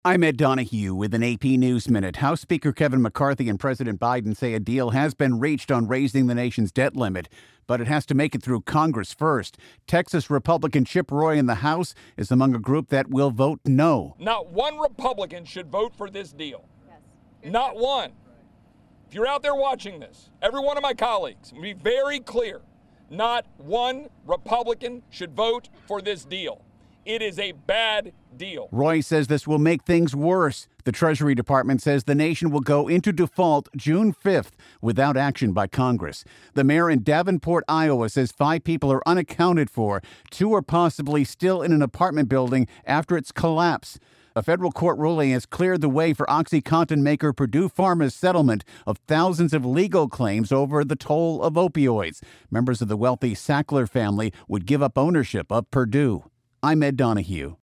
I'm Ed Donahue with an AP News Minute. House Speaker Kevin McCarthy and President Biden say a deal has been reached on raising the nation's debt limit, but it has to make it through Congress first. Texas Republican Chip Roy in the House is among a group that will vote no. Not one Republican should vote for this deal. Not one. If you're out there watching this, every one of my colleagues, be very clear. Not one Republican should vote for this deal. It is a bad deal. Roy says this will make things worse. The Treasury Department says the nation will go into default June 5th without action by Congress. The mayor in Davenport, Iowa says 5 people are unaccounted for. 2 are possibly still in an apartment building after its collapse. A federal court ruling has cleared the way for OxyContin maker Purdue Pharma's settlement of thousands of legal claims over the toll of opioids. Members of the wealthy Sackler family would give up ownership of Purdue. I'm Ed Donahue.